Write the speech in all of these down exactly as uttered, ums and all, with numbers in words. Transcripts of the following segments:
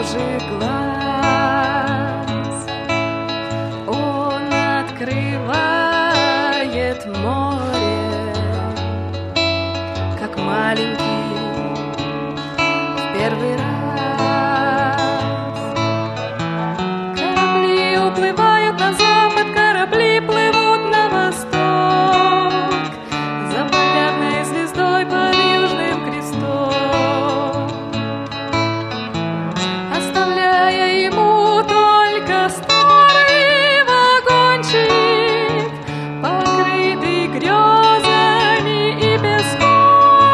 божьих глаз. Он открывает море, как маленький в первый раз. Корабли уплывают на запад, корабли плывут на восток, за полярной звездой под южным крестом, оставляя ему только старый вагончик, покрытый грезами и песком.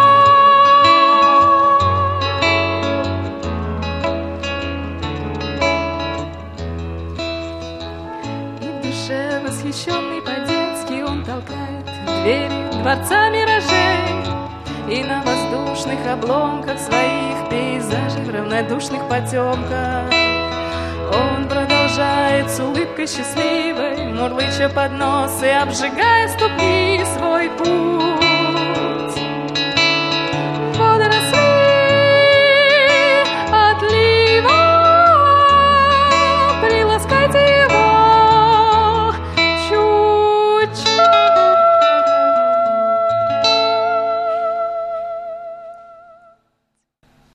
И в душе восхищенный по-детски он толкает двери дворца миражей, и на воздушных обломках своих пейзажей в равнодушных потемках он продолжает с улыбкой счастливой, мурлыча под нос и обжигая ступни свой путь.